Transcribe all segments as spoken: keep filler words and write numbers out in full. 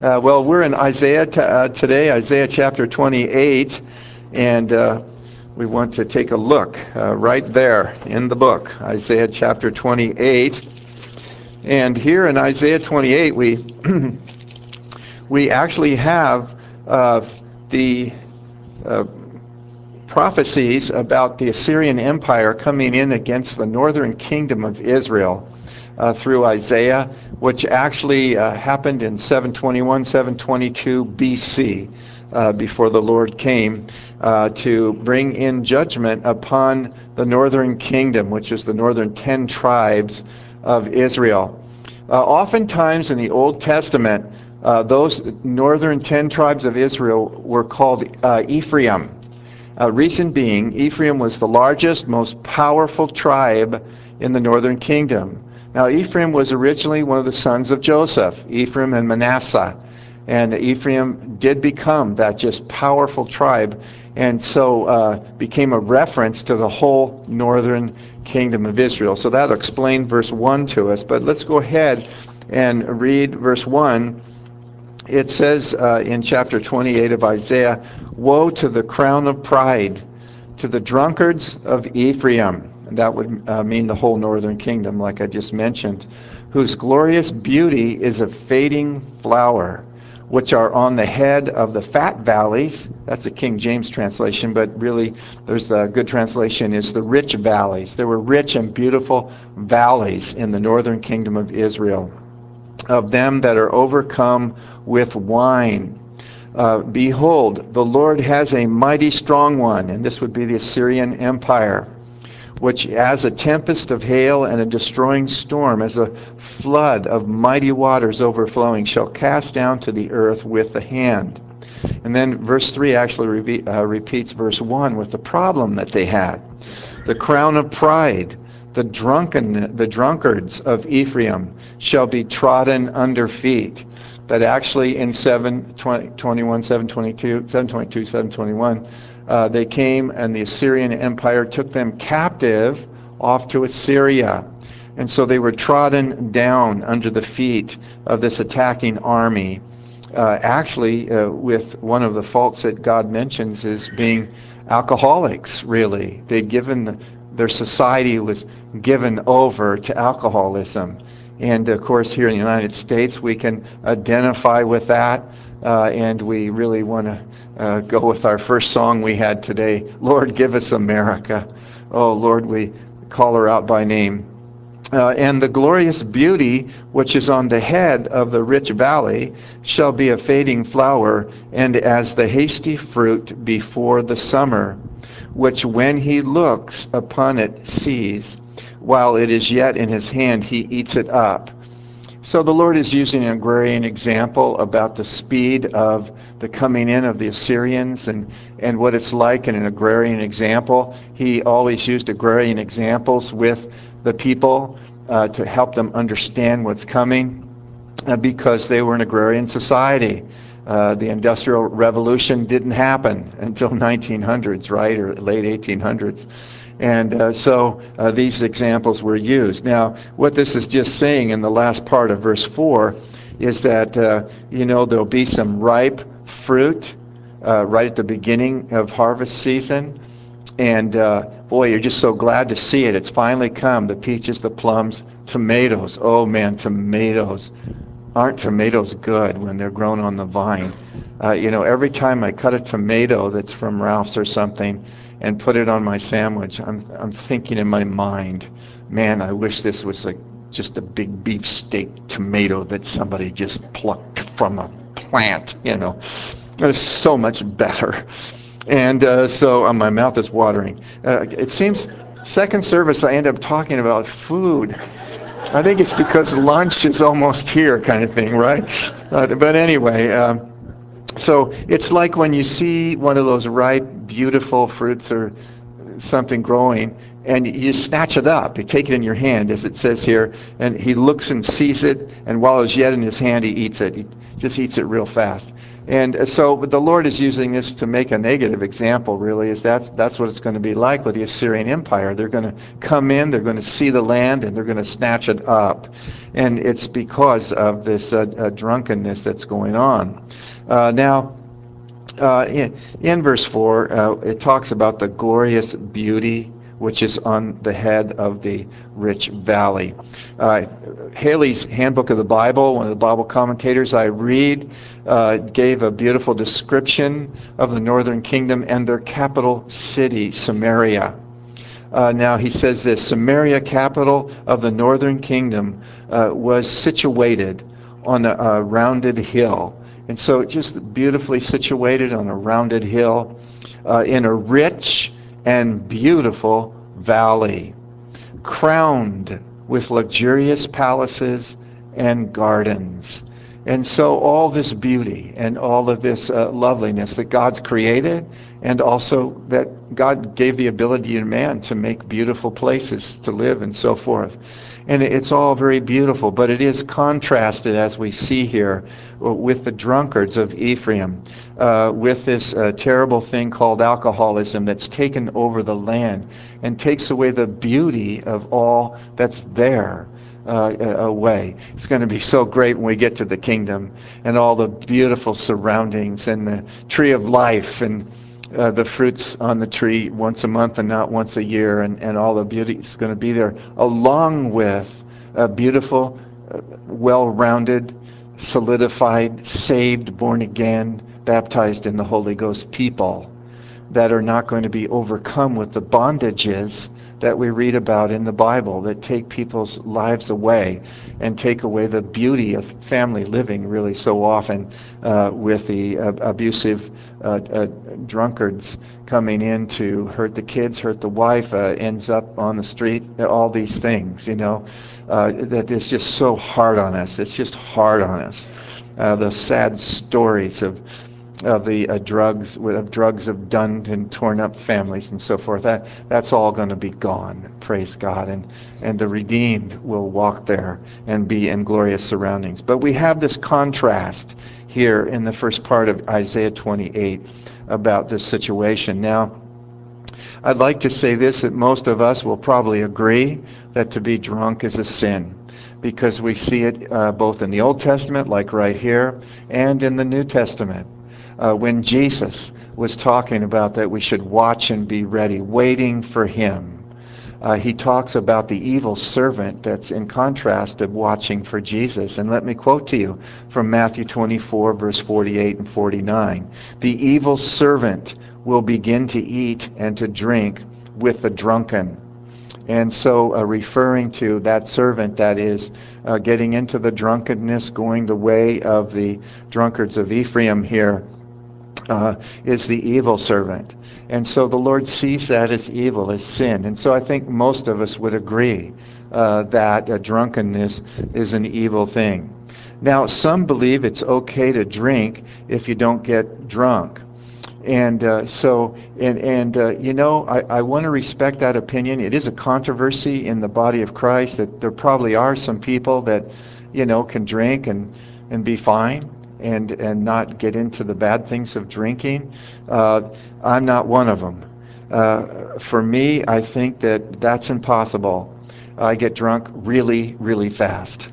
Uh, well, we're in Isaiah t- uh, today, Isaiah chapter twenty-eight, and uh, we want to take a look uh, right there in the book, Isaiah chapter twenty-eight. And here in Isaiah twenty-eight, we we actually have uh, the uh, prophecies about the Assyrian Empire coming in against the northern kingdom of Israel uh, through Isaiah, which actually uh, happened in seven twenty-one, seven twenty-two B C, uh, before the Lord came uh, to bring in judgment upon the northern kingdom, which is the northern ten tribes of Israel. Uh, oftentimes in the Old Testament, uh, those northern ten tribes of Israel were called uh, Ephraim. Uh, reason being, Ephraim was the largest, most powerful tribe in the northern kingdom. Now, Ephraim was originally one of the sons of Joseph, Ephraim and Manasseh. And Ephraim did become that just powerful tribe, and so uh, became a reference to the whole northern kingdom of Israel. So that'll explain verse one to us. But let's go ahead and read verse one. It says uh, in chapter twenty-eight of Isaiah, "Woe to the crown of pride, to the drunkards of Ephraim," and that would uh, mean the whole northern kingdom, like I just mentioned, "whose glorious beauty is a fading flower, which are on the head of the fat valleys." That's the King James translation, but really there's a good translation is the rich valleys. There were rich and beautiful valleys in the northern kingdom of Israel, of them that are overcome with wine. Uh, Behold, the Lord has a mighty strong one, and this would be the Assyrian Empire, which as a tempest of hail and a destroying storm, as a flood of mighty waters overflowing, shall cast down to the earth with the hand. And then verse three actually re- uh, repeats verse one with the problem that they had. The crown of pride, the drunken, the drunkards of Ephraim shall be trodden under feet. That actually in seven twenty-one, seven twenty-two, seven twenty-two, seven twenty-one, uh, they came and the Assyrian Empire took them captive off to Assyria. And so they were trodden down under the feet of this attacking army. Uh, actually, uh, with one of the faults that God mentions is being alcoholics, really. They'd given, their society was given over to alcoholism. And of course, here in the United States, we can identify with that. Uh, and we really want to uh, go with our first song we had today, Lord, Give Us America. Oh, Lord, we call her out by name. Uh, and the glorious beauty which is on the head of the rich valley shall be a fading flower, and as the hasty fruit before the summer, which when he looks upon it sees, while it is yet in his hand he eats it up. So the Lord is using an agrarian example about the speed of the coming in of the Assyrians and, and what it's like in an agrarian example. He always used agrarian examples with the people uh, to help them understand what's coming uh, because they were an agrarian society. Uh, the Industrial Revolution didn't happen until nineteen hundreds, right, or late eighteen hundreds. And uh, so uh, these examples were used. Now, what this is just saying in the last part of verse four is that, uh, you know, there'll be some ripe fruit uh, right at the beginning of harvest season. And uh, boy, you're just so glad to see it. It's finally come. The peaches, the plums, tomatoes. Oh man, tomatoes. Aren't tomatoes good when they're grown on the vine? Uh, you know, every time I cut a tomato that's from Ralph's or something and put it on my sandwich, I'm I'm thinking in my mind, man, I wish this was like just a big beefsteak tomato that somebody just plucked from a plant. You know, it's so much better. And uh, so uh, my mouth is watering. Uh, it seems second service I end up talking about food. I think it's because lunch is almost here, kind of thing, right? Uh, but anyway, um, so it's like when you see one of those ripe, beautiful fruits or something growing, and you snatch it up. You take it in your hand, as it says here, and he looks and sees it, and while it's yet in his hand, he eats it. He just eats it real fast. And so but the Lord is using this to make a negative example, really, is that's, that's what it's going to be like with the Assyrian Empire. They're going to come in, they're going to see the land, and they're going to snatch it up. And it's because of this uh, uh, drunkenness that's going on. Uh, now, uh, in, in verse four, uh, it talks about the glorious beauty which is on the head of the rich valley. Uh, Haley's Handbook of the Bible, one of the Bible commentators I read, uh, gave a beautiful description of the northern kingdom and their capital city, Samaria. Uh, now he says this: Samaria, capital of the northern kingdom, uh, was situated on a, a rounded hill. And so just beautifully situated on a rounded hill uh, in a rich and beautiful valley, crowned with luxurious palaces and gardens. And so all this beauty and all of this uh, loveliness that God's created, and also that God gave the ability to man to make beautiful places to live and so forth. And it's all very beautiful, but it is contrasted, as we see here, with the drunkards of Ephraim, uh, with this uh, terrible thing called alcoholism that's taken over the land and takes away the beauty of all that's there. Uh, away. It's going to be so great when we get to the kingdom and all the beautiful surroundings and the tree of life and uh, the fruits on the tree once a month and not once a year, and, and all the beauty is going to be there, along with a beautiful, uh, well-rounded, solidified, saved, born again, baptized in the Holy Ghost people that are not going to be overcome with the bondages that we read about in the Bible that take people's lives away and take away the beauty of family living really so often uh, with the uh, abusive uh, uh, drunkards coming in to hurt the kids, hurt the wife, uh, ends up on the street, all these things, you know, uh, that is just so hard on us. It's just hard on us. Uh, those sad stories of of the uh, drugs of drugs of done and torn up families and so forth. That that's all going to be gone. Praise God, and and the redeemed will walk there and be in glorious surroundings. But we have this contrast here in the first part of Isaiah twenty-eight about this situation. Now, I'd like to say this, that most of us will probably agree that to be drunk is a sin, because we see it uh, both in the Old Testament, like right here, and in the New Testament. Uh, when Jesus was talking about that we should watch and be ready, waiting for him, uh, he talks about the evil servant that's in contrast of watching for Jesus. And let me quote to you from Matthew twenty-four, verse forty-eight and forty-nine. The evil servant will begin to eat and to drink with the drunken. And so uh, referring to that servant that is uh, getting into the drunkenness, going the way of the drunkards of Ephraim here, Uh, is the evil servant. And so the Lord sees that as evil, as sin. And so I think most of us would agree uh, that uh, drunkenness is an evil thing. Now, some believe it's okay to drink if you don't get drunk. And uh, so, and, and uh, you know, I, I want to respect that opinion. It is a controversy in the body of Christ that there probably are some people that, you know, can drink and, and be fine and, and not get into the bad things of drinking. Uh, I'm not one of them. Uh, for me, I think that that's impossible. I get drunk really, really fast.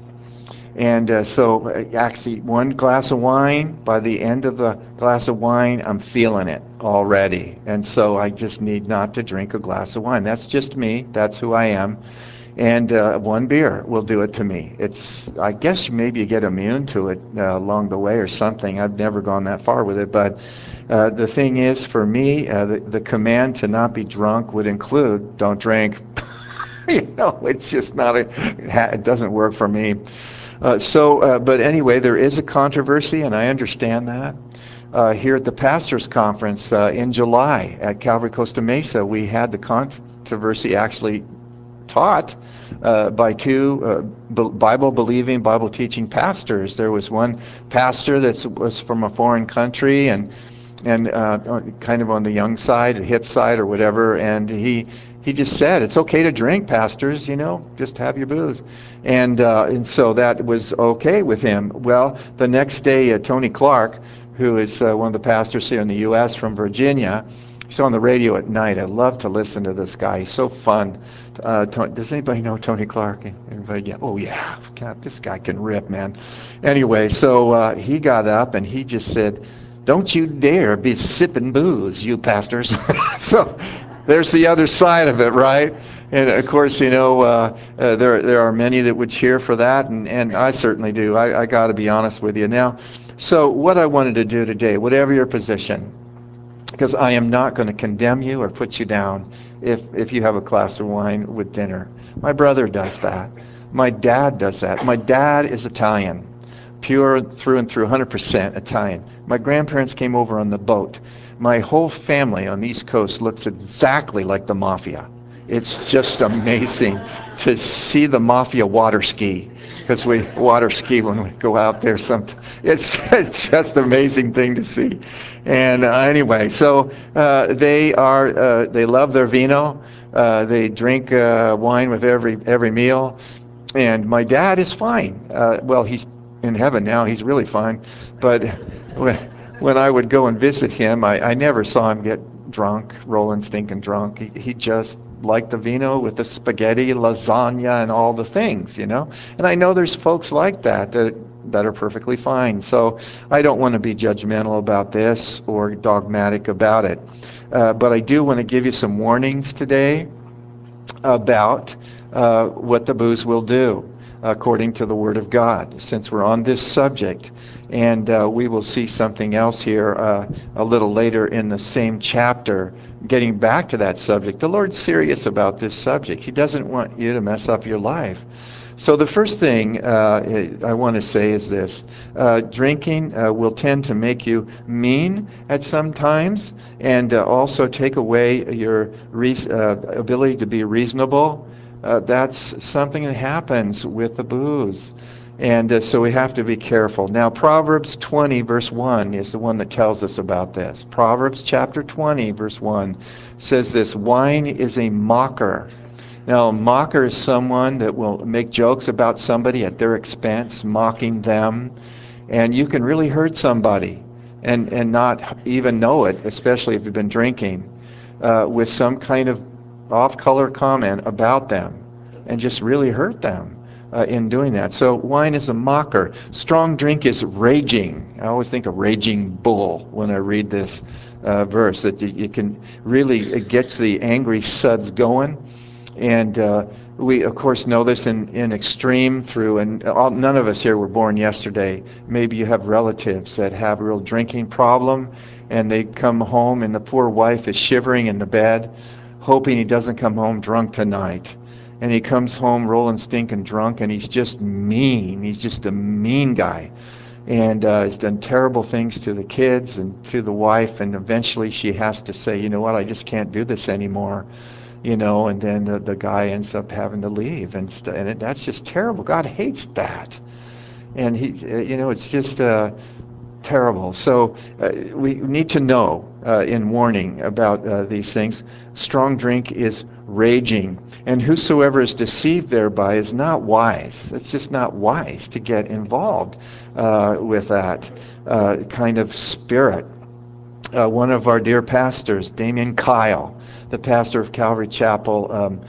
And uh, so uh, actually one glass of wine, by the end of the glass of wine, I'm feeling it already. And so I just need not to drink a glass of wine. That's just me. That's who I am. And uh, one beer will do it to me. It's, I guess maybe you get immune to it uh, along the way or something. I've never gone that far with it. But uh, the thing is, for me, uh, the, the command to not be drunk would include don't drink. You know, it's just not a, it doesn't work for me. Uh, so, uh, but anyway, there is a controversy, and I understand that. Uh, here at the Pastors Conference uh, in July at Calvary Costa Mesa, we had the controversy actually taught uh, by two uh, Bible-believing, Bible-teaching pastors. There was one pastor that was from a foreign country and and uh, kind of on the young side, hip side or whatever, and he he just said, it's okay to drink, pastors, you know, just have your booze. And, uh, and so that was okay with him. Well, the next day, uh, Tony Clark, who is uh, one of the pastors here in the U S from Virginia, he's on the radio at night. I love to listen to this guy. He's so fun. Uh, does anybody know Tony Clark? Everybody? Yeah. Oh, yeah. God, this guy can rip, man. Anyway, so uh, he got up and he just said, don't you dare be sipping booze, you pastors. So there's the other side of it, right? And of course, you know, uh, uh, there there are many that would cheer for that, and, and I certainly do. I, I got to be honest with you. Now, so what I wanted to do today, whatever your position, because I am not going to condemn you or put you down if, if you have a glass of wine with dinner. My brother does that. My dad does that. My dad is Italian, pure through and through, one hundred percent Italian. My grandparents came over on the boat. My whole family on the East Coast looks exactly like the mafia. It's just amazing to see the mafia water ski, because we water ski when we go out there. Some, it's, it's just an amazing thing to see. And uh, anyway, so uh, they are uh, they love their vino. Uh, they drink uh, wine with every every meal. And my dad is fine. Uh, well, he's in heaven now. He's really fine. But when, when I would go and visit him, I, I never saw him get drunk, rolling stinking drunk. He, he just liked the vino with the spaghetti, lasagna, and all the things, you know. And I know there's folks like that that that are perfectly fine. So I don't want to be judgmental about this or dogmatic about it. Uh, but I do want to give you some warnings today about uh, what the booze will do according to the Word of God, since we're on this subject. And uh, we will see something else here uh, a little later in the same chapter, getting back to that subject. The Lord's serious about this subject. He doesn't want you to mess up your life. So the first thing uh, I want to say is this. Uh, drinking uh, will tend to make you mean at some times, and uh, also take away your re- uh, ability to be reasonable. Uh, that's something that happens with the booze. And uh, so we have to be careful. Now, Proverbs twenty, verse one is the one that tells us about this. Proverbs chapter twenty, verse one says this, wine is a mocker. Now, a mocker is someone that will make jokes about somebody at their expense, mocking them. And you can really hurt somebody and, and not even know it, especially if you've been drinking, uh, with some kind of off-color comment about them and just really hurt them uh, in doing that. So wine is a mocker. Strong drink is raging. I always think of raging bull when I read this uh, verse, that you can really, it gets the angry suds going. And uh, we, of course, know this in, in extreme through, and all, none of us here were born yesterday. Maybe you have relatives that have a real drinking problem, and they come home, and the poor wife is shivering in the bed, hoping he doesn't come home drunk tonight. And he comes home rolling stinking drunk, and he's just mean. He's just a mean guy. And uh, he's done terrible things to the kids and to the wife, and eventually she has to say, you know what, I just can't do this anymore. You know, and then the, the guy ends up having to leave, and st- and it, that's just terrible. God hates that, and he, you know, it's just uh, terrible. So uh, we need to know uh, in warning about uh, these things. Strong drink is raging, and whosoever is deceived thereby is not wise. It's just not wise to get involved uh, with that uh, kind of spirit. Uh, one of our dear pastors, Damien Kyle, the pastor of Calvary Chapel, um,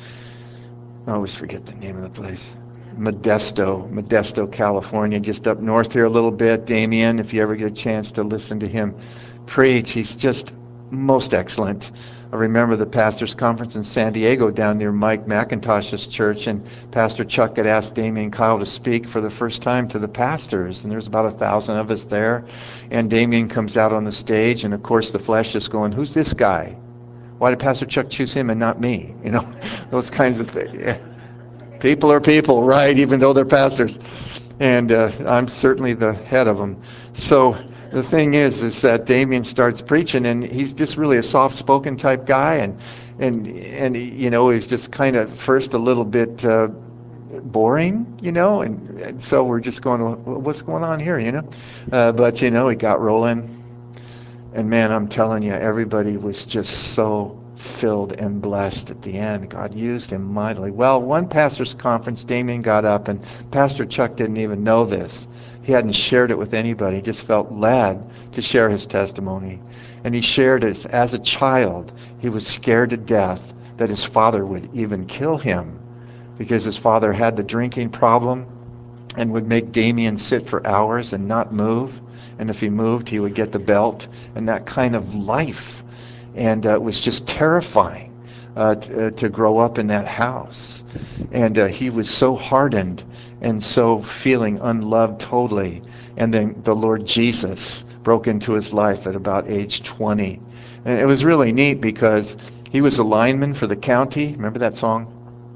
I always forget the name of the place, Modesto, Modesto, California, just up north here a little bit. Damien, if you ever get a chance to listen to him preach, he's just most excellent. I remember the pastors' conference in San Diego down near Mike McIntosh's church, and Pastor Chuck had asked Damien Kyle to speak for the first time to the pastors, and there's about a thousand of us there. And Damien comes out on the stage, and of course the flesh is going, who's this guy? Why did Pastor Chuck choose him and not me? You know, those kinds of things. People are people, right? Even though they're pastors. And uh, I'm certainly the head of them. So the thing is, is that Damien starts preaching, and he's just really a soft-spoken type guy, and and and you know, he's just kind of first a little bit uh, boring, you know, and, and so we're just going, well, what's going on here, you know? Uh, but you know, he got rolling. And man, I'm telling you, everybody was just so filled and blessed at the end. God used him mightily. Well, one pastor's conference, Damien got up, and Pastor Chuck didn't even know this. He hadn't shared it with anybody. He just felt led to share his testimony. And he shared it as a child. He was scared to death that his father would even kill him because his father had the drinking problem and would make Damien sit for hours and not move. And if he moved, he would get the belt, and that kind of life. And uh, it was just terrifying uh, t- uh, to grow up in that house. And uh, he was so hardened and so feeling unloved totally. And then the Lord Jesus broke into his life at about age twenty. And it was really neat because he was a lineman for the county. Remember that song?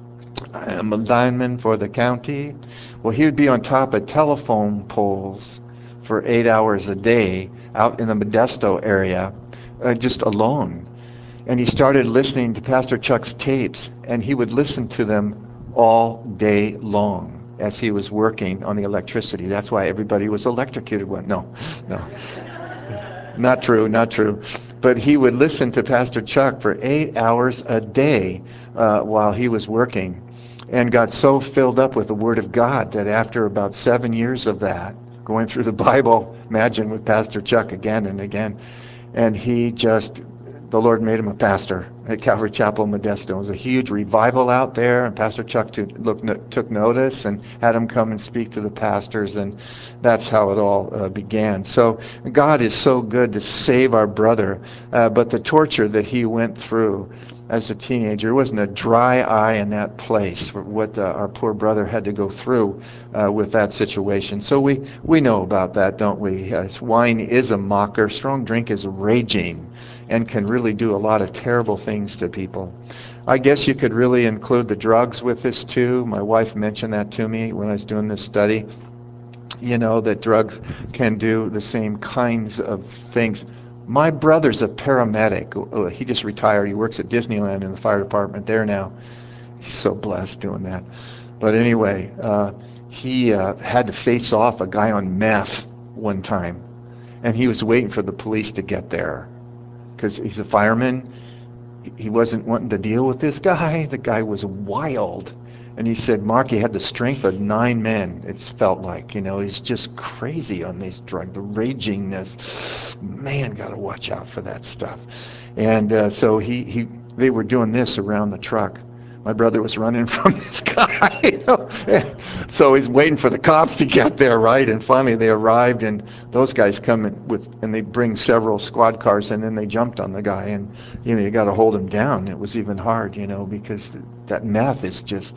I am a lineman for the county. Well, he would be on top of telephone poles for eight hours a day out in the Modesto area, uh, just alone. And he started listening to Pastor Chuck's tapes, and he would listen to them all day long as he was working on the electricity. That's why everybody was electrocuted. Well, no, no. Not true, not true. But he would listen to Pastor Chuck for eight hours a day uh, while he was working, and got so filled up with the Word of God that after about seven years of that, going through the Bible, imagine with Pastor Chuck again and again, and he just, the Lord made him a pastor at Calvary Chapel, Modesto. It was a huge revival out there, and Pastor Chuck took, look, took notice and had him come and speak to the pastors, and that's how it all uh, began. So God is so good to save our brother, uh, but the torture that he went through as a teenager wasn't a dry eye in that place, what uh, our poor brother had to go through uh, with that situation. So we, we know about that, don't we? Uh, wine is a mocker. Strong drink is raging and can really do a lot of terrible things to people. I guess you could really include the drugs with this too. My wife mentioned that to me when I was doing this study. You know, that drugs can do the same kinds of things. My brother's a paramedic. He just retired. He works at Disneyland in the fire department there now. He's so blessed doing that. But anyway, uh, he uh, had to face off a guy on meth one time, and he was waiting for the police to get there because he's a fireman. He wasn't wanting to deal with this guy. The guy was wild. And he said, Mark, he had the strength of nine men, it's felt like. You know, he's just crazy on these drugs, the ragingness. Man, got to watch out for that stuff. And uh, so he, he, they were doing this around the truck. My brother was running from this guy. You know? So he's waiting for the cops to get there, right? And finally they arrived, and those guys come in with, and they bring several squad cars, and then they jumped on the guy, and you know, you got to hold him down. It was even hard, you know, because that meth is just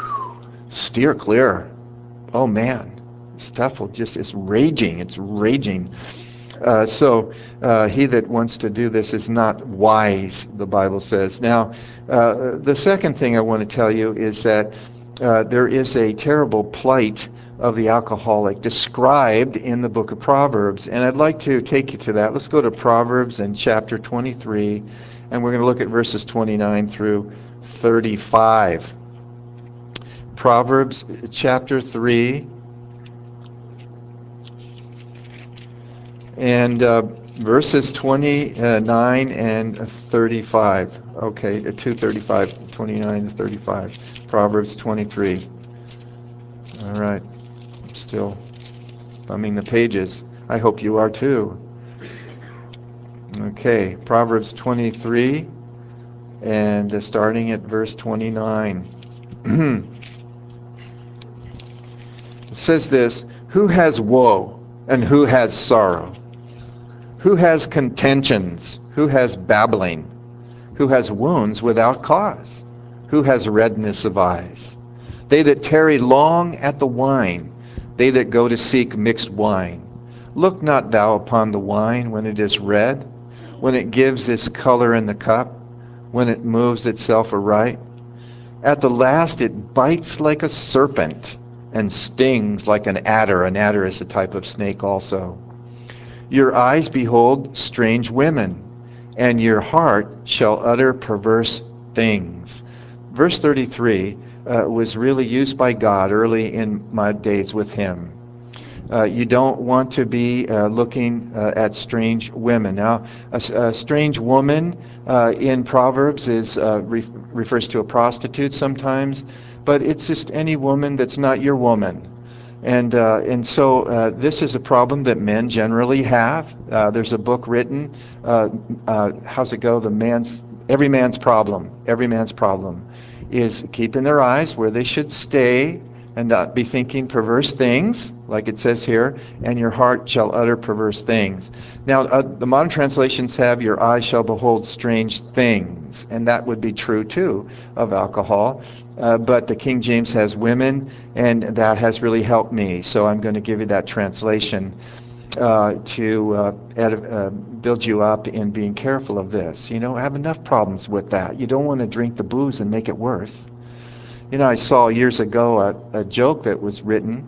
steer clear. Oh man, stuff will just, it's raging, it's raging. Uh, so uh, he that wants to do this is not wise, the Bible says. Now, uh, the second thing I want to tell you is that uh, there is a terrible plight of the alcoholic described in the book of Proverbs, and I'd like to take you to that. Let's go to Proverbs in chapter twenty-three, and we're going to look at verses twenty-nine through thirty-five. Proverbs chapter three, and uh, verses twenty-nine and thirty-five. Okay, to thirty-five, twenty-nine to thirty-five. Proverbs twenty-three. All right, I'm still thumbing the pages. I hope you are too. Okay, Proverbs twenty-three, and uh, starting at verse twenty-nine. It says this, who has woe and who has sorrow? Who has contentions? Who has babbling? Who has wounds without cause? Who has redness of eyes? They that tarry long at the wine, they that go to seek mixed wine. Look not thou upon the wine when it is red, when it gives its color in the cup, when it moves itself aright. At the last it bites like a serpent and stings like an adder. An adder is a type of snake also. Your eyes behold strange women, and your heart shall utter perverse things. Verse thirty-three uh, was really used by God early in my days with him. Uh, you don't want to be uh, looking uh, at strange women. Now, a, a strange woman uh, in Proverbs is uh, re- refers to a prostitute sometimes, but it's just any woman that's not your woman. And uh, and so uh, this is a problem that men generally have. Uh, there's a book written. Uh, uh, how's it go? The man's every man's problem. Every man's problem is keeping their eyes where they should stay and not be thinking perverse things, like it says here, and your heart shall utter perverse things. Now, uh, the modern translations have your eyes shall behold strange things, and that would be true too of alcohol. Uh, but the King James has women, and that has really helped me. So I'm going to give you that translation uh, to uh, ed- uh, build you up in being careful of this. You know, I have enough problems with that. You don't want to drink the booze and make it worse. You know, I saw years ago a, a joke that was written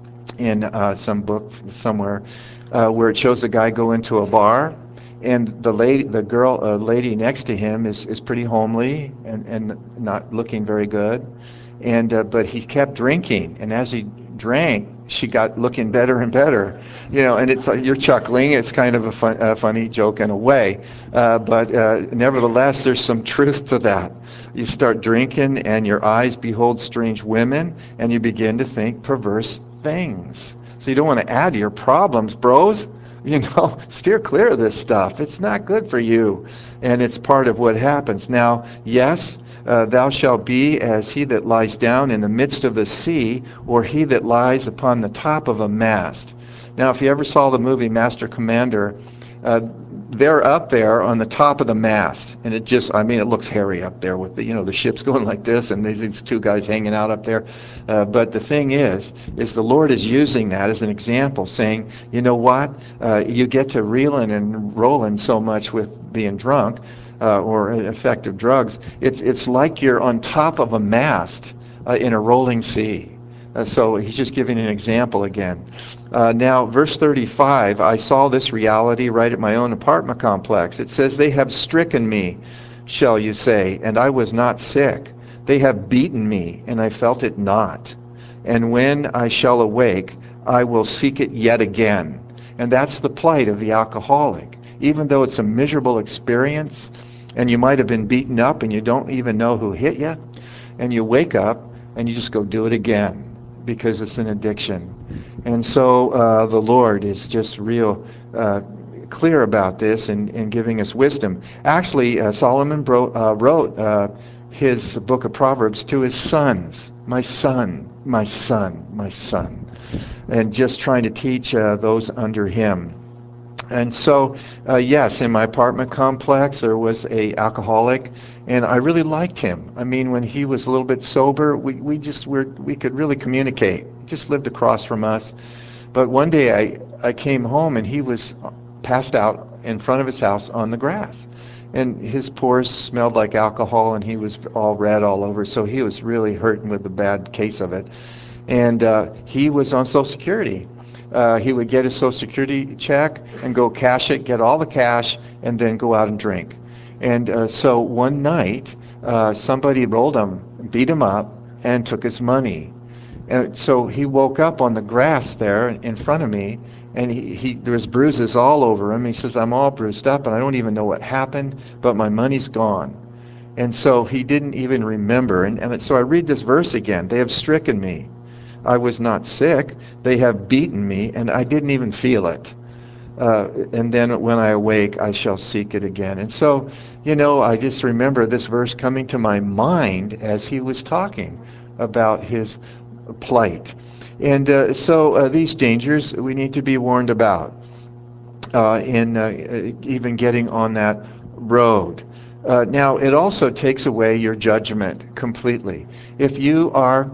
in uh, some book somewhere uh, where it shows a guy go into a bar, and the lady, the girl, uh, lady next to him is, is pretty homely and, and not looking very good, and uh, but he kept drinking, and as he drank, she got looking better and better, you know. And it's uh, you're chuckling. It's kind of a, fun, a funny joke in a way, uh, but uh, nevertheless, there's some truth to that. You start drinking, and your eyes behold strange women, and you begin to think perverse things. So you don't want to add to your problems, bros. You know, steer clear of this stuff. It's not good for you, and it's part of what happens. Now, yes, uh, thou shalt be as he that lies down in the midst of the sea, or he that lies upon the top of a mast. Now, if you ever saw the movie Master Commander, uh, they're up there on the top of the mast, and it just, I mean, it looks hairy up there with the, you know, the ship's going like this, and these, these two guys hanging out up there. Uh, but the thing is, is the Lord is using that as an example, saying, you know what, uh, you get to reeling and rolling so much with being drunk, uh, or effective drugs. It's it's like you're on top of a mast uh, in a rolling sea. Uh, so he's just giving an example again. Uh, now, verse thirty-five, I saw this reality right at my own apartment complex. It says, they have stricken me, shall you say, and I was not sick. They have beaten me, and I felt it not. And when I shall awake, I will seek it yet again. And that's the plight of the alcoholic. Even though it's a miserable experience, and you might have been beaten up and you don't even know who hit you, and you wake up and you just go do it again because it's an addiction. And so uh, the Lord is just real uh, clear about this and, and giving us wisdom. Actually, uh, Solomon bro- uh, wrote uh, his book of Proverbs to his sons. My son, my son, my son. And just trying to teach uh, those under him. And so, uh, yes, in my apartment complex, there was a alcoholic, and I really liked him. I mean, when he was a little bit sober, we, we just were, we could really communicate. He just lived across from us. But one day I, I came home, and he was passed out in front of his house on the grass. And his pores smelled like alcohol, and he was all red all over, so he was really hurting with the bad case of it. And uh, he was on Social Security. Uh, he would get his Social Security check and go cash it, get all the cash, and then go out and drink. And uh, so one night, uh, somebody rolled him, beat him up, and took his money. And so he woke up on the grass there in front of me, and he, he there was bruises all over him. He says, I'm all bruised up, and I don't even know what happened, but my money's gone. And so he didn't even remember. And, and so I read this verse again. They have stricken me. I was not sick. They have beaten me, and I didn't even feel it. Uh, and then when I awake, I shall seek it again. And so, you know, I just remember this verse coming to my mind as he was talking about his plight. And uh, so uh, these dangers we need to be warned about uh, in uh, even getting on that road. Uh, now, it also takes away your judgment completely. If you are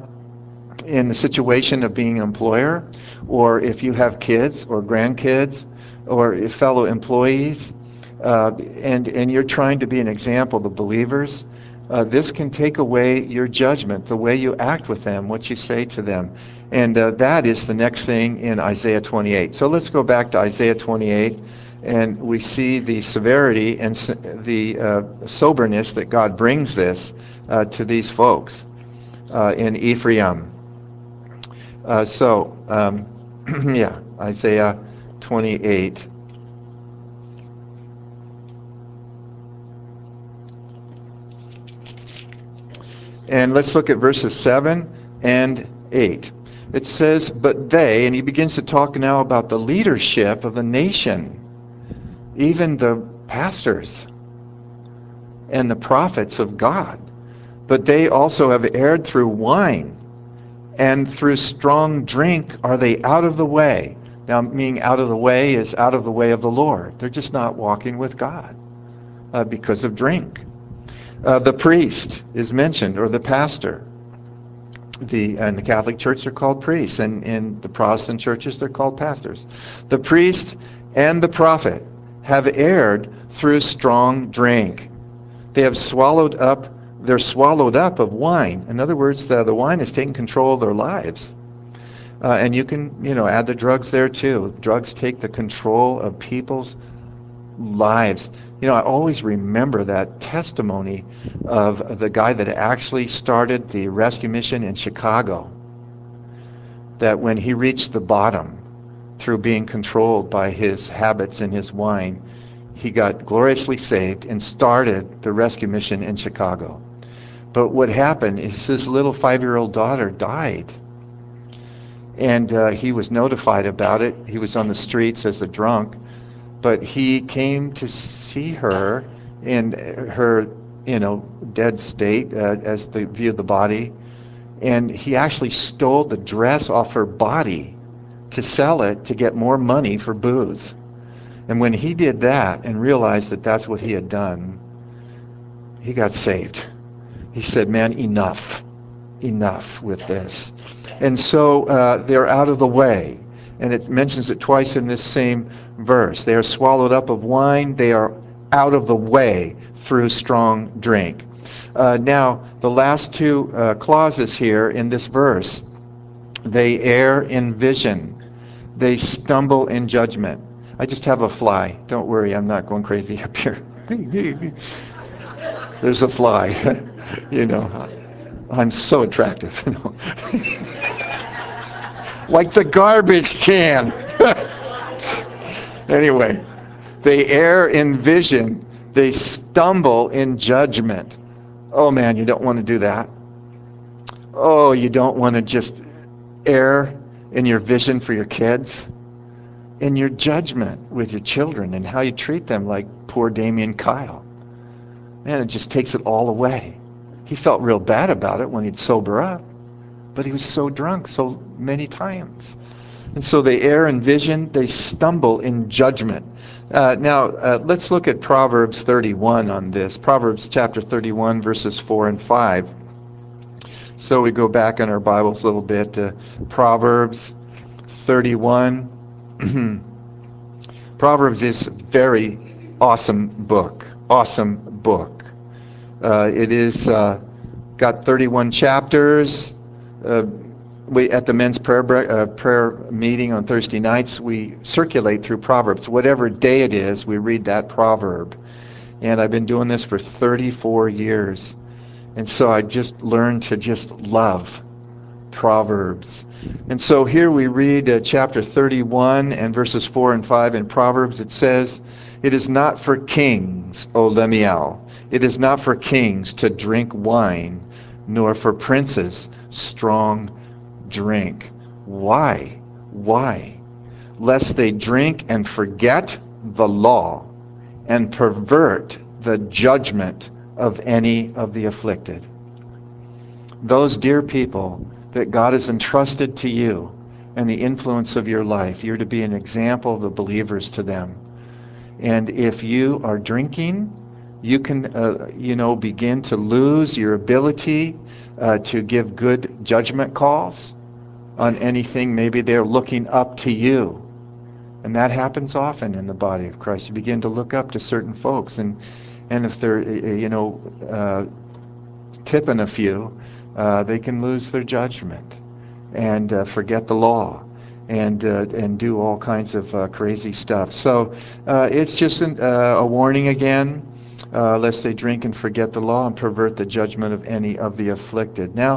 in the situation of being an employer, or if you have kids or grandkids or fellow employees, uh, and and you're trying to be an example of the believers, uh, this can take away your judgment, the way you act with them, what you say to them. And uh, that is the next thing in Isaiah twenty-eight. So let's go back to Isaiah twenty-eight, and we see the severity and the uh, soberness that God brings this uh, to these folks uh, in Ephraim. Uh, so, um, Yeah, Isaiah twenty-eight. And let's look at verses seven and eight. It says, but they, and he begins to talk now about the leadership of a nation, even the pastors and the prophets of God. But they also have erred through wine, and through strong drink are they out of the way. Now, meaning out of the way is out of the way of the Lord. They're just not walking with God uh, because of drink. Uh, the priest is mentioned, or the pastor. The, in the Catholic Church, they're called priests, and in the Protestant churches, they're called pastors. The priest and the prophet have erred through strong drink. They have swallowed up, they're swallowed up of wine. In other words, the, the wine is taking control of their lives. Uh, and you can, you know, add the drugs there too. Drugs take the control of people's lives. You know, I always remember that testimony of the guy that actually started the rescue mission in Chicago, that when he reached the bottom through being controlled by his habits and his wine, he got gloriously saved and started the rescue mission in Chicago. But what happened is his little five-year-old daughter died. And uh, he was notified about it. He was on the streets as a drunk. But he came to see her in her, you know, dead state uh, as they viewed the body. And he actually stole the dress off her body to sell it to get more money for booze. And when he did that and realized that that's what he had done, he got saved. He said, man, enough. Enough with this. And so uh, they're out of the way. And it mentions it twice in this same verse. They are swallowed up of wine. They are out of the way through strong drink. Uh, now, the last two uh, clauses here in this verse, they err in vision. They stumble in judgment. I just have a fly. Don't worry, I'm not going crazy up here. There's a fly. You know, I'm so attractive. You know. Like the garbage can. Anyway, they err in vision. They stumble in judgment. Oh man, you don't want to do that. Oh, you don't want to just err in your vision for your kids, in your judgment with your children and how you treat them, like poor Damien Kyle. Man, it just takes it all away. He felt real bad about it when he'd sober up, but he was so drunk so many times. And so they err in vision, they stumble in judgment. Uh, now, uh, let's look at Proverbs thirty-one on this. Proverbs chapter thirty-one, verses four and five. So we go back in our Bibles a little bit to Proverbs thirty-one. Proverbs is a very awesome book. Awesome book. Uh, it is uh, got thirty-one chapters. Uh, we at the men's prayer bre- uh, prayer meeting on Thursday nights, we circulate through Proverbs. Whatever day it is, we read that proverb. And I've been doing this for thirty-four years. And so I just learned to just love Proverbs. And so here we read uh, chapter thirty-one and verses four and five in Proverbs. It says, "It is not for kings, O Lemuel, it is not for kings to drink wine, nor for princes strong drink." Why? Why? Lest they drink and forget the law and pervert the judgment of any of the afflicted. Those dear people that God has entrusted to you and the influence of your life, you're to be an example of the believers to them. And if you are drinking, you can, uh, you know, begin to lose your ability uh, to give good judgment calls on anything. Maybe they're looking up to you. And that happens often in the body of Christ. You begin to look up to certain folks. And, and if they're, you know, uh, tipping a few, uh, they can lose their judgment and uh, forget the law and uh, and do all kinds of uh, crazy stuff. So uh, it's just an, uh, a warning again, uh, lest they drink and forget the law and pervert the judgment of any of the afflicted. Now,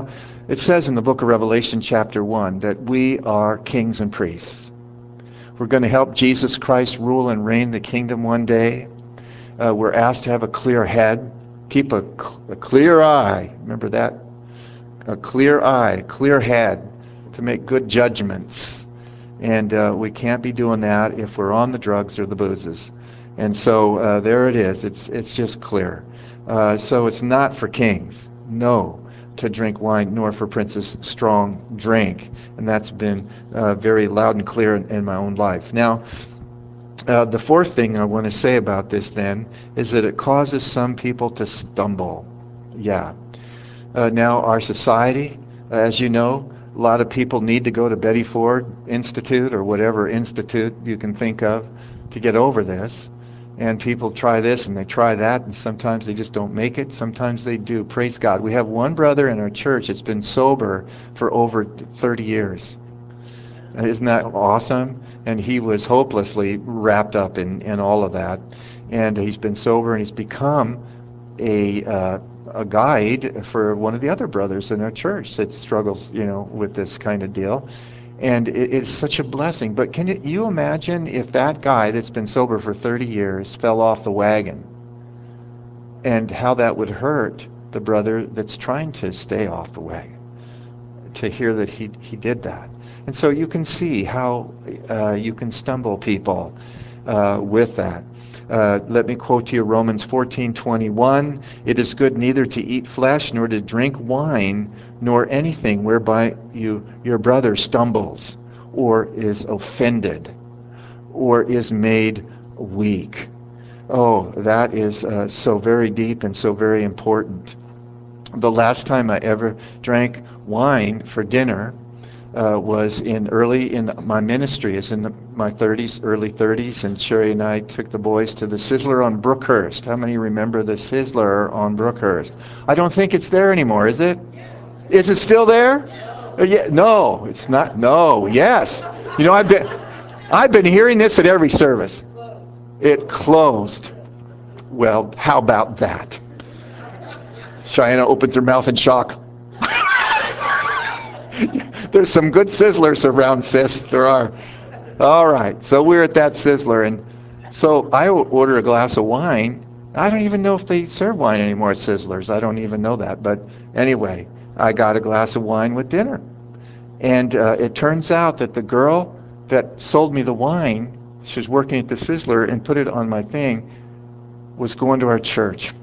It says in the book of Revelation chapter one that we are kings and priests. We're going to help Jesus Christ rule and reign the kingdom one day. Uh, we're asked to have a clear head, keep a, a clear eye. Remember that? A clear eye, clear head, to make good judgments. And uh, we can't be doing that if we're on the drugs or the boozes. And so uh, there it is. It's it's just clear. Uh, so it's not for kings, no, to drink wine, nor for princes strong drink. And that's been uh, very loud and clear in, in my own life. Now, uh, the fourth thing I want to say about this then is that it causes some people to stumble. Yeah. Uh, now, our society, uh, as you know, a lot of people need to go to Betty Ford Institute or whatever institute you can think of to get over this. And people try this and they try that, and sometimes they just don't make it. Sometimes they do. Praise God. We have one brother in our church that's been sober for over thirty years. Isn't that awesome? And he was hopelessly wrapped up in, in all of that. And he's been sober, and he's become a uh, a guide for one of the other brothers in our church that struggles, you know, with this kind of deal. And it, it's such a blessing. But can it, you imagine if that guy that's been sober for thirty years fell off the wagon, and how that would hurt the brother that's trying to stay off the wagon, to hear that he, he did that. And so you can see how uh, you can stumble people uh, with that. Uh, let me quote to you Romans fourteen twenty-one. It is good neither to eat flesh nor to drink wine nor anything whereby you your brother stumbles or is offended or is made weak. Oh, that is uh, so very deep and so very important. The last time I ever drank wine for dinner Uh, was in early in my ministry, is in the, my thirties, early thirties, and Sherry and I took the boys to the Sizzler on Brookhurst. How many remember the Sizzler on Brookhurst? I don't think it's there anymore, is it? Is it still there? Uh, yeah, no, it's not. No, yes. You know, I've been, I've been hearing this at every service. It closed. Well, how about that? Cheyenne opens her mouth in shock. There's some good Sizzlers around, sis. There are. All right. So we're at that Sizzler, and so I order a glass of wine. I don't even know if they serve wine anymore at Sizzlers. I don't even know that. But anyway, I got a glass of wine with dinner. And uh, it turns out that the girl that sold me the wine, she was working at the Sizzler and put it on my thing, was going to our church.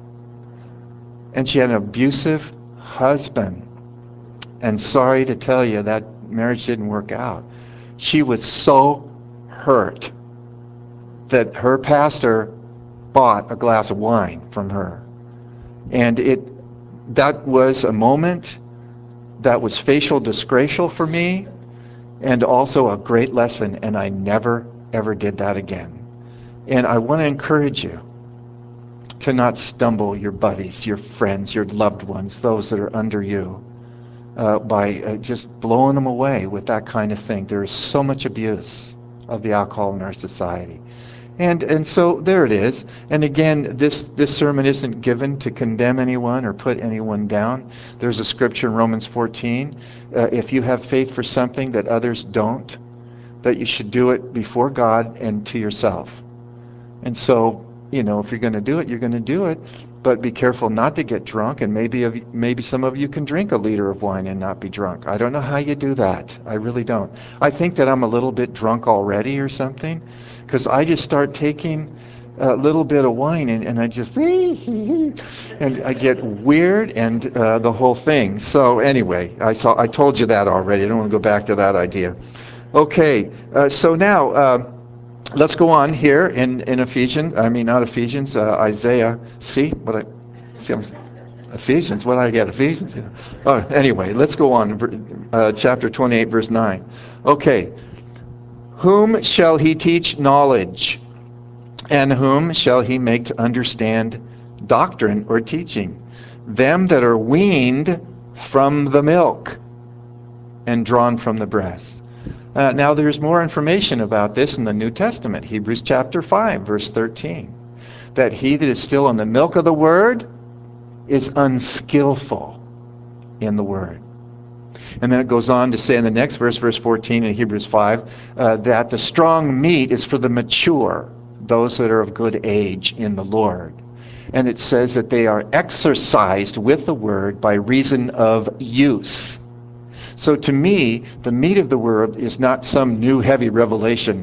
And she had an abusive husband. And sorry to tell you, that marriage didn't work out. She was so hurt that her pastor bought a glass of wine from her. And it that was a moment that was facial disgraceful for me, and also a great lesson, and I never, ever did that again. And I want to encourage you to not stumble your buddies, your friends, your loved ones, those that are under you. Uh, by uh, just blowing them away with that kind of thing. There is so much abuse of the alcohol in our society. And and so there it is. And again, this, this sermon isn't given to condemn anyone or put anyone down. There's a scripture in Romans fourteen. Uh, if you have faith for something that others don't, that you should do it before God and to yourself. And so, you know, if you're going to do it, you're going to do it. But be careful not to get drunk, and maybe of, maybe some of you can drink a liter of wine and not be drunk. I don't know how you do that. I really don't. I think that I'm a little bit drunk already or something, because I just start taking a little bit of wine and, and I just, and I get weird and uh, the whole thing. So anyway, I saw, I told you that already. I don't want to go back to that idea. Okay, uh, so now, uh, let's go on here in, in Ephesians. I mean, not Ephesians, uh, Isaiah. See what I see? I'm, Ephesians. What did I get? Ephesians. You know. Oh, anyway, let's go on. Uh, chapter twenty-eight, verse nine. Okay. Whom shall he teach knowledge, and whom shall he make to understand doctrine or teaching? Them that are weaned from the milk and drawn from the breast. Uh, now there's more information about this in the New Testament. Hebrews chapter five, verse thirteen. That he that is still on the milk of the word is unskillful in the word. And then it goes on to say in the next verse, verse fourteen in Hebrews five, uh, that the strong meat is for the mature, those that are of good age in the Lord. And it says that they are exercised with the word by reason of use. So to me, the meat of the word is not some new heavy revelation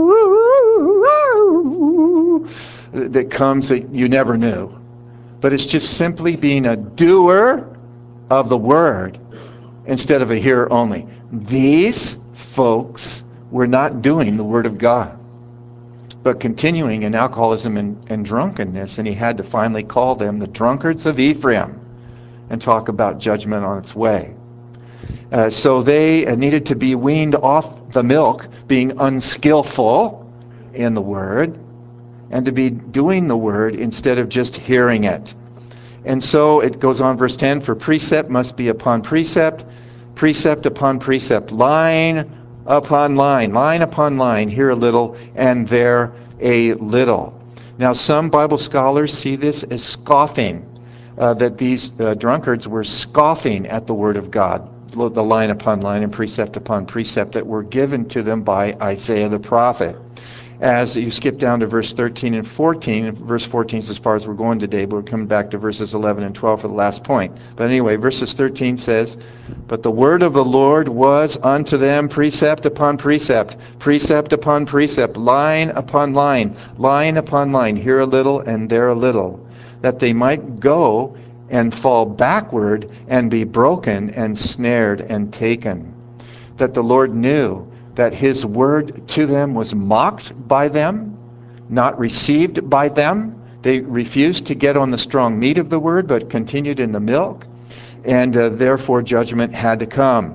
that comes that you never knew, but it's just simply being a doer of the word instead of a hearer only. These folks were not doing the word of God, but continuing in alcoholism and, and drunkenness, and he had to finally call them the drunkards of Ephraim and talk about judgment on its way. Uh, so they uh, needed to be weaned off the milk, being unskillful in the word, and to be doing the word instead of just hearing it. And so it goes on, verse ten, for precept must be upon precept, precept upon precept, line upon line, line upon line, here a little and there a little. Now some Bible scholars see this as scoffing, uh, that these uh, drunkards were scoffing at the word of God, the line upon line and precept upon precept that were given to them by Isaiah the prophet. As you skip down to verse thirteen and fourteen, verse fourteen is as far as we're going today, but we're coming back to verses eleven and twelve for the last point. But anyway, verses thirteen says, but the word of the Lord was unto them precept upon precept, precept upon precept, line upon line, line upon line, here a little and there a little, that they might go and fall backward and be broken and snared and taken. That the Lord knew that his word to them was mocked by them, not received by them. They refused to get on the strong meat of the word, but continued in the milk, and uh, therefore judgment had to come.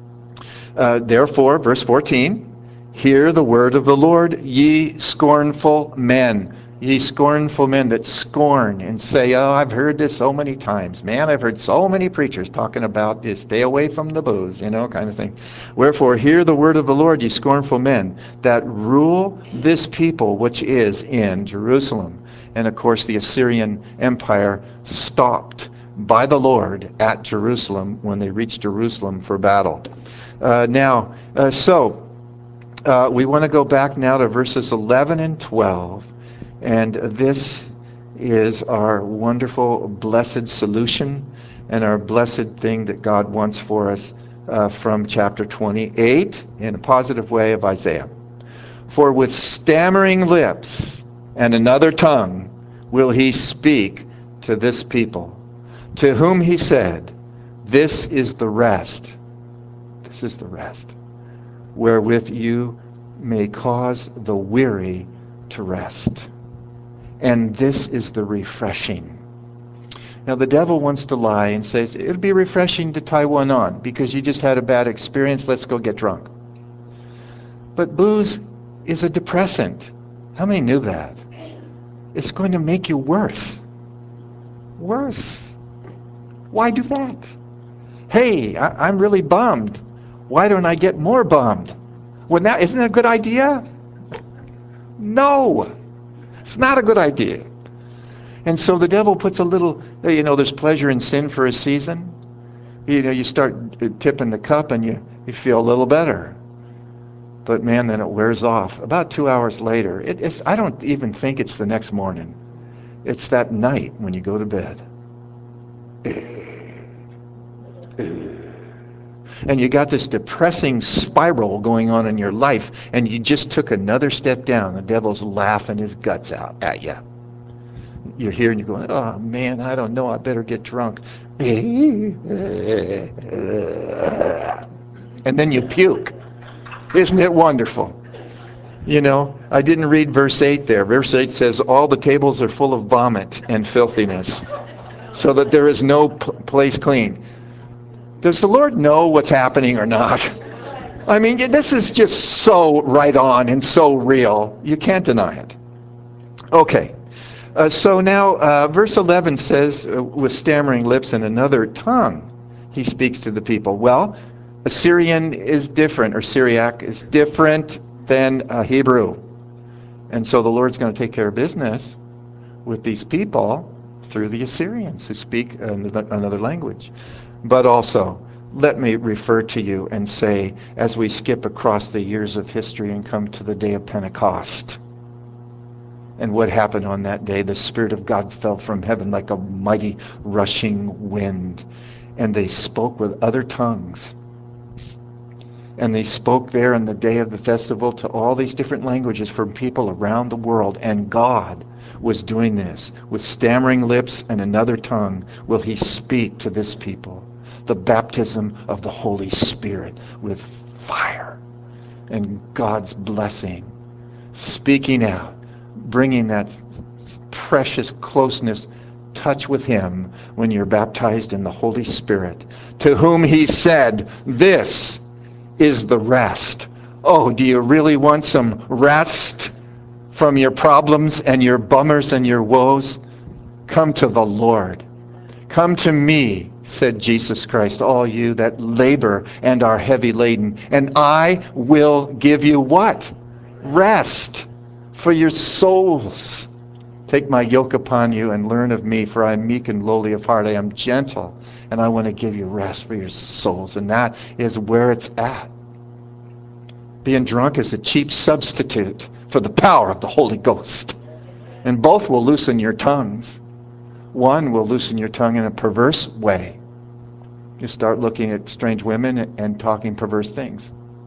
Uh, therefore, verse fourteen, hear the word of the Lord, ye scornful men. Ye scornful men that scorn and say, oh, I've heard this so many times. Man, I've heard so many preachers talking about this, stay away from the booze, you know, kind of thing. Wherefore, hear the word of the Lord, ye scornful men, that rule this people which is in Jerusalem. And of course, the Assyrian Empire stopped by the Lord at Jerusalem when they reached Jerusalem for battle. Uh, now, uh, so uh, we want to go back now to verses eleven and twelve. And this is our wonderful, blessed solution and our blessed thing that God wants for us uh, from chapter twenty-eight in a positive way of Isaiah. For with stammering lips and another tongue will he speak to this people, to whom he said, this is the rest, this is the rest, wherewith you may cause the weary to rest. And this is the refreshing. Now the devil wants to lie and says, it'll be refreshing to tie one on because you just had a bad experience, let's go get drunk. But booze is a depressant. How many knew that? It's going to make you worse. Worse. Why do that? Hey, I, I'm really bummed. Why don't I get more bummed? Well, now, isn't that a good idea? No. It's not a good idea. And so the devil puts a little, you know, there's pleasure in sin for a season. You know, you start tipping the cup and you, you feel a little better. But man, then it wears off. About two hours later, it, it's, I don't even think it's the next morning. It's that night when you go to bed. And you got this depressing spiral going on in your life, and you just took another step down. The devil's laughing his guts out at you. You're here and you're going, oh man, I don't know, I better get drunk. And then you puke. Isn't it wonderful? You know, I didn't read verse eight there. Verse eight says, all the tables are full of vomit and filthiness, so that there is no p- place clean. Does the Lord know what's happening or not? I mean, this is just so right on and so real. You can't deny it. Okay. Uh, so now, uh, verse eleven says, uh, with stammering lips and another tongue, he speaks to the people. Well, Assyrian is different, or Syriac is different than uh, Hebrew. And so the Lord's going to take care of business with these people through the Assyrians who speak another language. But also, Let me refer to you and say, as we skip across the years of history and come to the day of Pentecost, and what happened on that day, the Spirit of God fell from heaven like a mighty rushing wind, and they spoke with other tongues. And they spoke there on the day of the festival to all these different languages from people around the world. And God was doing this. With stammering lips and another tongue will he speak to this people. The baptism of the Holy Spirit with fire and God's blessing. Speaking out, bringing that precious closeness, touch with him when you're baptized in the Holy Spirit, to whom he said, this is the rest. Oh, do you really want some rest from your problems and your bummers and your woes? Come to the Lord. Come to me, said Jesus Christ, all you that labor and are heavy laden, and I will give you what? Rest for your souls. Take my yoke upon you and learn of me, for I am meek and lowly of heart. I am gentle, and I want to give you rest for your souls. And that is where it's at. Being drunk is a cheap substitute for the power of the Holy Ghost. And both will loosen your tongues. One will loosen your tongue in a perverse way. You start looking at strange women and talking perverse things.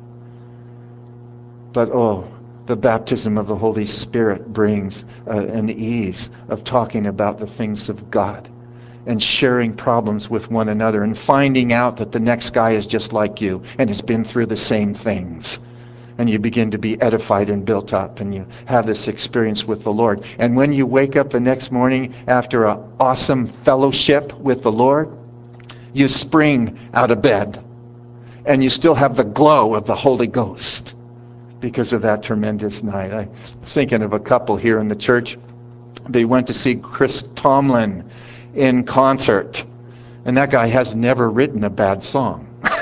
But oh, the baptism of the Holy Spirit brings uh, an ease of talking about the things of God and sharing problems with one another and finding out that the next guy is just like you and has been through the same things. And you begin to be edified and built up, and you have this experience with the Lord. And when you wake up the next morning after an awesome fellowship with the Lord, you spring out of bed, and you still have the glow of the Holy Ghost because of that tremendous night. I was thinking of a couple here in the church. They went to see Chris Tomlin in concert, and that guy has never written a bad song.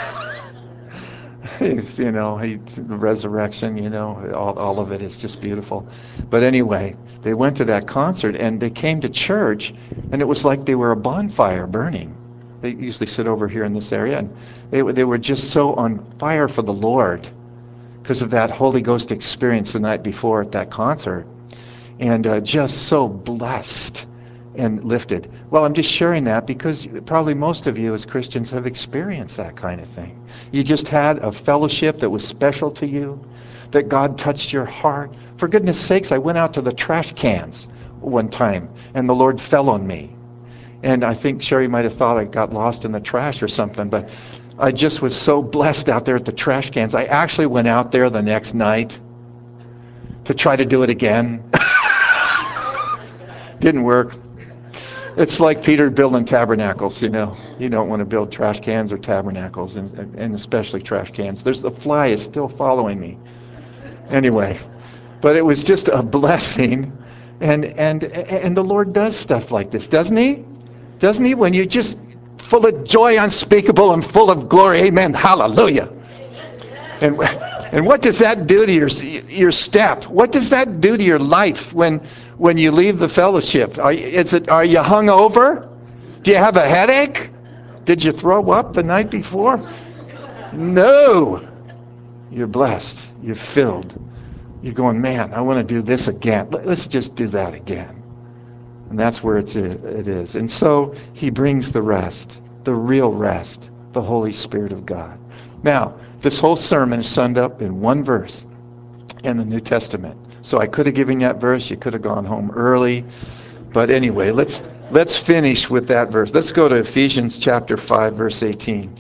He's, you know, he, the resurrection, you know, all, all of it is just beautiful. But anyway, they went to that concert and they came to church, and it was like they were a bonfire burning. They usually sit over here in this area, and they, they were just so on fire for the Lord because of that Holy Ghost experience the night before at that concert, and uh, just so blessed and lifted. Well, I'm just sharing that because probably most of you as Christians have experienced that kind of thing. You just had a fellowship that was special to you, that God touched your heart. For goodness sakes, I went out to the trash cans one time, and the Lord fell on me. And I think Sherry might have thought I got lost in the trash or something, but I just was so blessed out there at the trash cans. I actually went out there the next night to try to do it again. Didn't work. It's like Peter building tabernacles, you know. You don't want to build trash cans or tabernacles, and, and especially trash cans. There's the fly is still following me. Anyway, but it was just a blessing. And and and the Lord does stuff like this, doesn't he? Doesn't he? When you're just full of joy unspeakable and full of glory. Amen. Hallelujah. And and what does that do to your your step? What does that do to your life when when you leave the fellowship? Are, is it, are you hung over? Do you have a headache? Did you throw up the night before? No. You're blessed. You're filled. You're going, man, I want to do this again. Let's just do that again. And that's where it's, it is. And so he brings the rest, the real rest, the Holy Spirit of God. Now, this whole sermon is summed up in one verse in the New Testament. So I could have given that verse. You could have gone home early. But anyway, let's let's finish with that verse. Let's go to Ephesians chapter five, verse eighteen.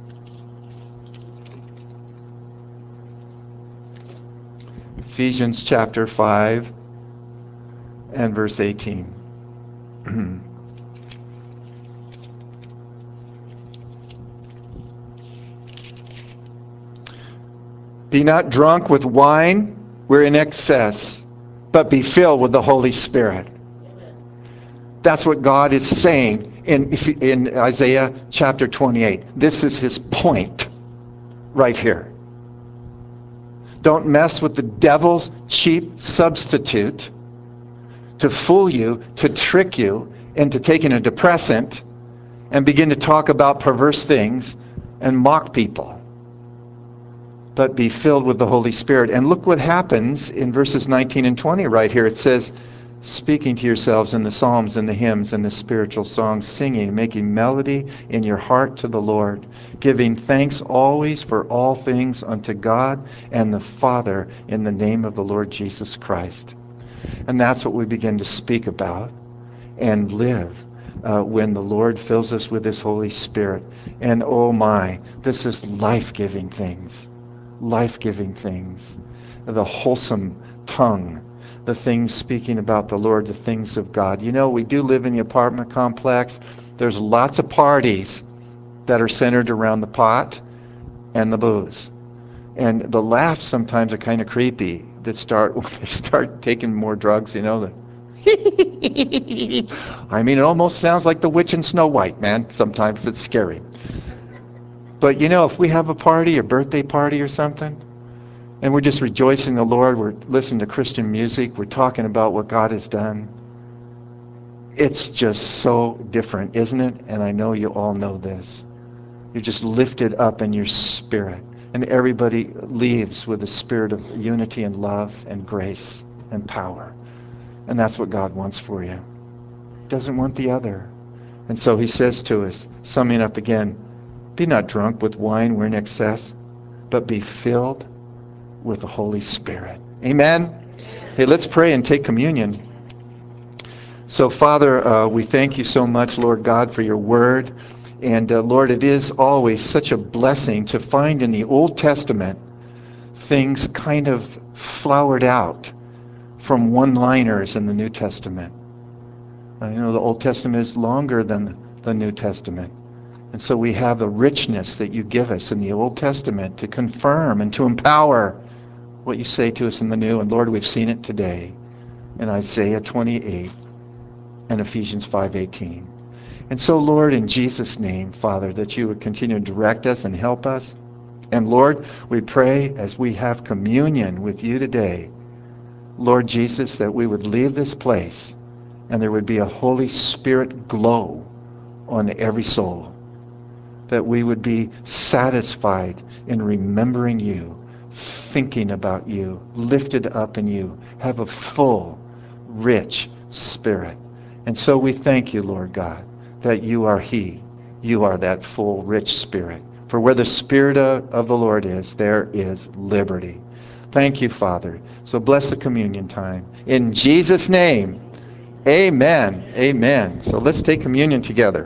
Ephesians chapter five and verse eighteen. Be not drunk with wine, we're in excess, but be filled with the Holy Spirit. That's what God is saying in, in Isaiah chapter twenty-eight. This is his point right here. Don't mess with the devil's cheap substitute to fool you, to trick you into taking a depressant and begin to talk about perverse things and mock people, but be filled with the Holy Spirit. And look what happens in verses nineteen and twenty right here. It says, speaking to yourselves in the psalms and the hymns and the spiritual songs, singing, making melody in your heart to the Lord, giving thanks always for all things unto God and the Father in the name of the Lord Jesus Christ. And that's what we begin to speak about and live uh, when the Lord fills us with his Holy Spirit. And oh my, this is life-giving things. Life-giving things. The wholesome tongue. The things speaking about the Lord, the things of God. You know, we do live in the apartment complex. There's lots of parties that are centered around the pot and the booze. And the laughs sometimes are kind of creepy that start when they start taking more drugs, you know. The I mean, it almost sounds like the witch in Snow White, man. Sometimes it's scary. But you know, if we have a party, a birthday party or something, and we're just rejoicing the Lord, we're listening to Christian music, we're talking about what God has done, it's just so different, isn't it? And I know you all know this. You're just lifted up in your spirit. And everybody leaves with a spirit of unity and love and grace and power. And that's what God wants for you. He doesn't want the other. And so he says to us, summing up again, be not drunk with wine wherein excess, but be filled with the Holy Spirit. Amen? Hey, let's pray and take communion. So, Father, uh, we thank you so much, Lord God, for your word. And, uh, Lord, it is always such a blessing to find in the Old Testament things kind of flowered out from one-liners in the New Testament. Uh, you know, the Old Testament is longer than the New Testament. And so we have the richness that you give us in the Old Testament to confirm and to empower what you say to us in the New. And Lord, we've seen it today in Isaiah twenty-eight and Ephesians five eighteen. And so, Lord, in Jesus' name, Father, that you would continue to direct us and help us. And Lord, we pray as we have communion with you today, Lord Jesus, that we would leave this place and there would be a Holy Spirit glow on every soul. That we would be satisfied in remembering you, thinking about you, lifted up in you, have a full, rich spirit. And so we thank you, Lord God, that you are He. You are that full, rich spirit. For where the Spirit of, of the Lord is, there is liberty. Thank you, Father. So bless the communion time. In Jesus' name, amen. Amen. So let's take communion together.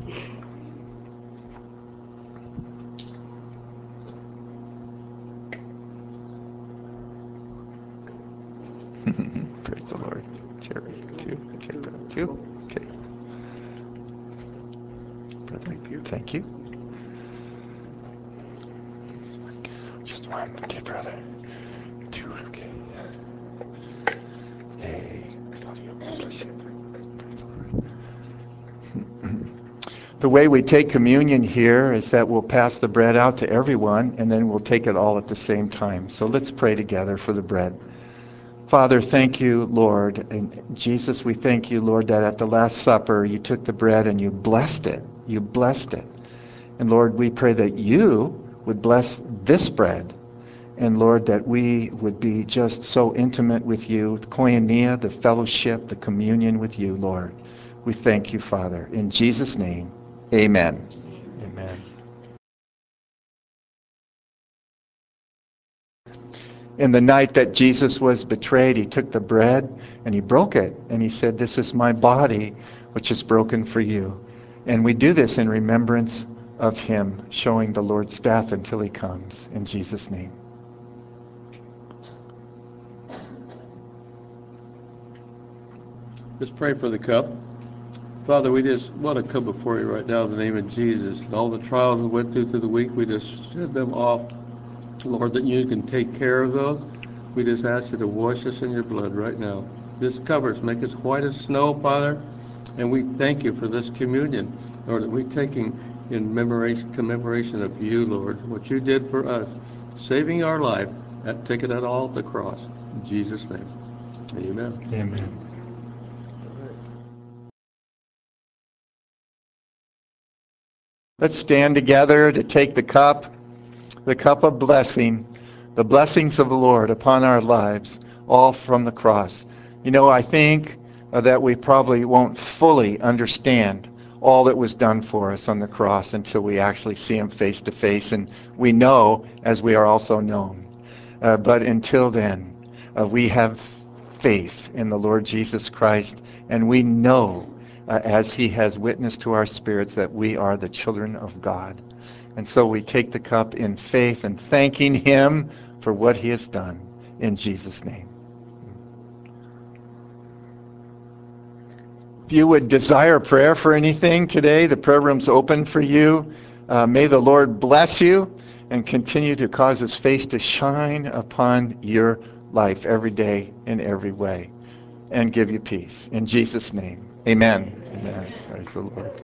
Praise the Lord. Jerry, two. Okay, brother, two. Okay. Brother, thank you. Thank you. Just one. Okay, brother. Two. Okay. Hey, love you. Bless you. Praise the Lord. The way we take communion here is that we'll pass the bread out to everyone, and then we'll take it all at the same time. So let's pray together for the bread. Father, thank you, Lord. And Jesus, we thank you, Lord, that at the Last Supper you took the bread and you blessed it. You blessed it. And Lord, we pray that you would bless this bread. And Lord, that we would be just so intimate with you, the koinonia, the fellowship, the communion with you, Lord. We thank you, Father. In Jesus' name, amen. Amen. In the night that Jesus was betrayed, he took the bread and he broke it. And he said, this is my body, which is broken for you. And we do this in remembrance of him, showing the Lord's death until he comes. In Jesus' name. Let's pray for the cup. Father, we just want to come before you right now in the name of Jesus. And all the trials we went through through the week, we just shed them off. Lord, that you can take care of those. We just ask you to wash us in your blood right now. This covers, make us white as snow, Father. And we thank you for this communion, Lord, that we're taking in commemoration, commemoration of you, Lord, what you did for us, saving our life, at, taking it all at the cross. In Jesus' name, amen. Amen. Let's stand together to take the cup, the cup of blessing, the blessings of the Lord upon our lives, all from the cross. You know, I think uh, that we probably won't fully understand all that was done for us on the cross until we actually see him face to face, and we know as we are also known. Uh, but until then, uh, we have faith in the Lord Jesus Christ, and we know, uh, as he has witnessed to our spirits, that we are the children of God. And so we take the cup in faith and thanking him for what he has done in Jesus' name. If you would desire prayer for anything today, the prayer room's open for you. Uh, may the Lord bless you and continue to cause his face to shine upon your life every day in every way and give you peace. In Jesus' name, amen. Amen. Praise the Lord.